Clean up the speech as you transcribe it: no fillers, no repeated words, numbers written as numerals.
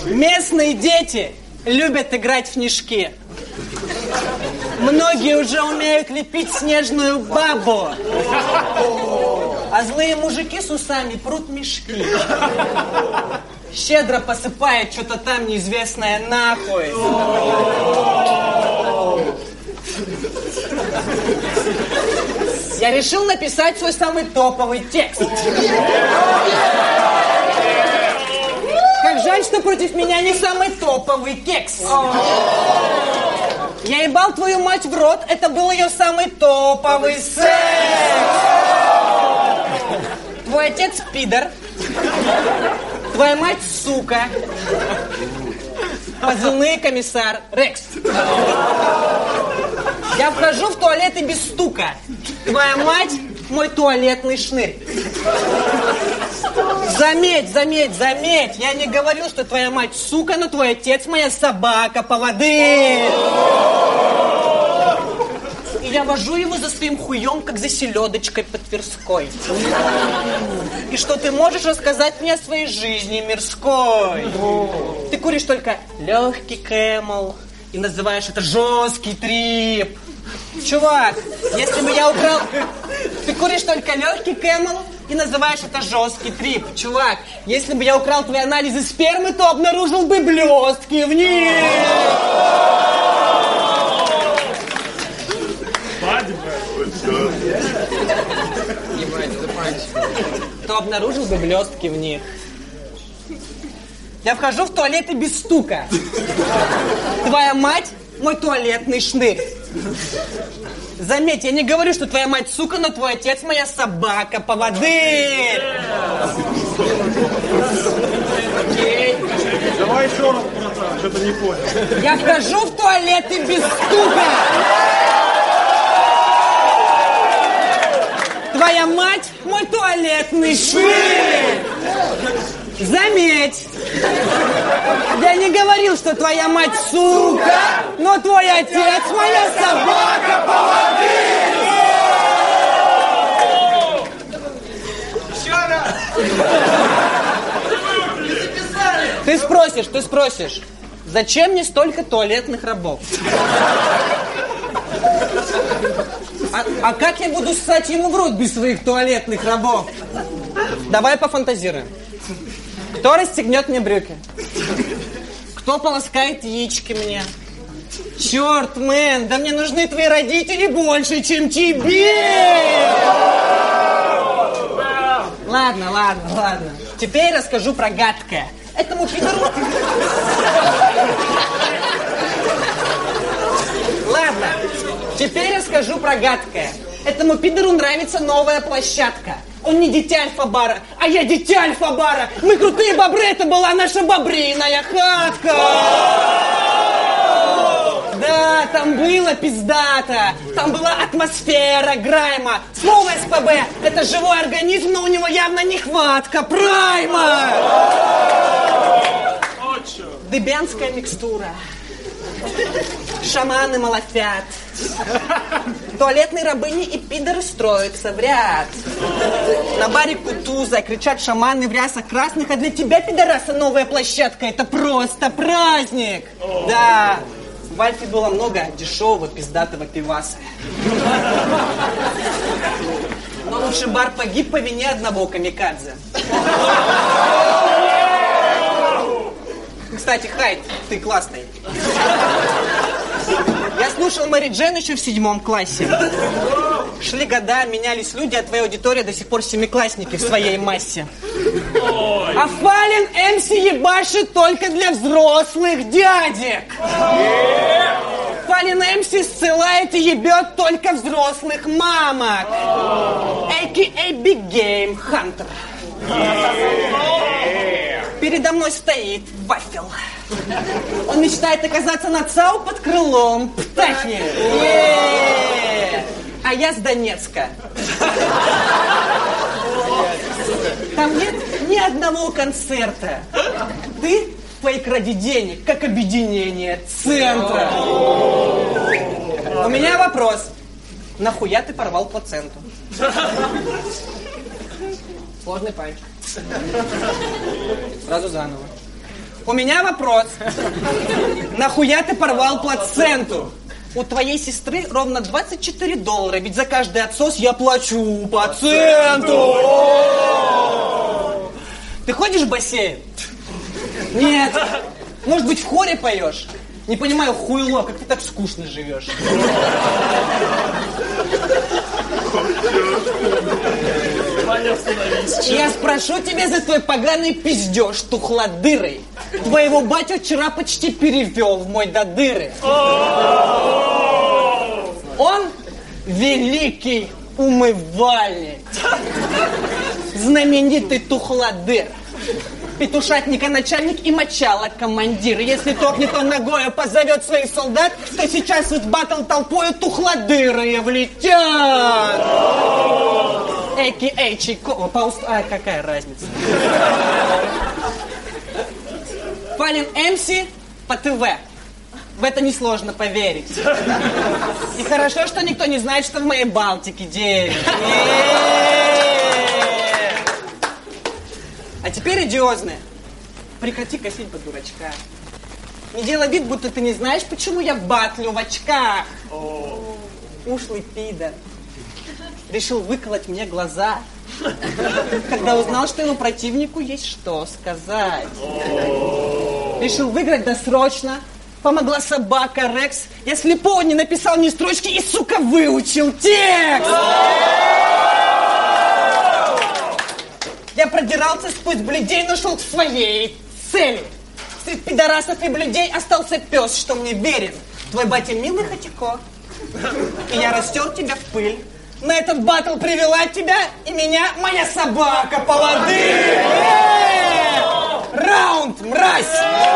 Местные дети любят играть в снежки. Многие уже умеют лепить снежную бабу. А злые мужики с усами прут мешки. Щедро посыпает что-то там неизвестное нахуй. Я решил написать свой самый топовый текст. Как жаль, что против меня не самый топовый кекс. Я ебал твою мать в рот, это был ее самый топовый секс. Твой отец пидор. Твоя мать сука. Позывные комиссар Рекс. Я вхожу в туалет и без стука. Твоя мать мой туалетный шнырь. Заметь, заметь, заметь, я не говорил, что твоя мать сука, но твой отец моя собака, поводырь. И я вожу его за своим хуем, как за селедочкой под Тверской. И что ты можешь рассказать мне о своей жизни мирской? Ты куришь только легкий Camel и называешь это жесткий трип. Чувак, если бы я украл... Ты куришь только легкий Camel и называешь это жесткий трип. Чувак, если бы я украл твои анализы спермы, то обнаружил бы блестки в них. То обнаружил бы блестки в них. Я вхожу в туалет и без стука. Твоя мать мой туалетный шнырь. Заметь, я не говорю, что твоя мать сука, но твой отец моя собака, поводырь. Давай еще раз, братан, что-то не понял. Я вхожу в туалет и без стука. Твоя мать мой туалетный шнырь. Заметь, я не говорил, что твоя мать сука, но твой отец моя собака, поводырь. Ты спросишь, зачем мне столько туалетных рабов? А как я буду ссать ему в рот без своих туалетных рабов? Давай пофантазируем. Кто расстегнет мне брюки? Кто полоскает яички мне? Черт, мэн, да мне нужны твои родители больше, чем тебе! Ладно. Теперь расскажу про гадкое. Этому пидору... Ладно, теперь расскажу про гадкое. Этому пидору нравится новая площадка. Он не дитя Альфа-бара, а я дитя Альфа-бара. Мы крутые бобры, это была наша бобриная хатка. Да, там было пиздато. Там была атмосфера Грайма. Слово СПБ, это живой организм, но у него явно нехватка прайма. Дебянская микстура. Шаманы малофят. Туалетные рабыни и пидоры строятся в ряд. На баре Кутуза кричат шаманы в рясах красных, а для тебя, пидораса, новая площадка — это просто праздник. Да, в Альфе было много дешевого пиздатого пиваса. Но лучше бар погиб по вине одного камикадзе. Кстати, Хайд, ты классный. Я слушал Мэри Джен еще в 7 классе. Шли года, менялись люди, а твоя аудитория до сих пор семиклассники в своей массе. А Фален МС ебашит только для взрослых дядек. Фален МС ссылает и ебет только взрослых мамок. А.к.а. Big Game Hunter. Передо мной стоит вафел. Он мечтает оказаться на ЦАУ под крылом птахи. А я с Донецка. Там нет ни одного концерта. Ты фейк ради денег, как объединение центра. У меня вопрос. Нахуя ты порвал плаценту? Сложный панч. Сразу заново. У меня вопрос. Нахуя ты порвал плаценту? У твоей сестры ровно $24, ведь за каждый отсос я плачу по центу. Ты ходишь в бассейн? Нет. Может быть, в хоре поешь? Не понимаю, хуйло, как ты так скучно живешь? Я спрошу тебя за твой поганый пиздеж тухлодырой. Твоего батю вчера почти перевел в мой до дыры. Он великий умывальник, знаменитый тухлодыр, петушатника начальник и мочала командир. Если топнет он ногою, позовет своих солдат, то сейчас в батл толпою тухлодыры влетят. Эки-эй, Чайкова, а какая разница? Палин МС по ТВ. В это несложно поверить. И хорошо, что никто не знает, что в моей Балтике 9. А теперь идиозное. Прекрати косить по дурачка. Не делай вид, будто ты не знаешь, почему я батлю в очках. Ушлый пидор. Решил выколоть мне глаза, когда узнал, что его противнику есть что сказать. Решил выиграть досрочно. Помогла собака Рекс. Я слепого не написал ни строчки и, сука, выучил текст. Я продирался сквозь блядей, но шел к своей цели. Среди пидорасов и блядей остался пес, что мне верен. Твой батя милый Хатико. И я растер тебя в пыль. На этот батл привела тебя и меня моя собака поводырь. Раунд, мразь!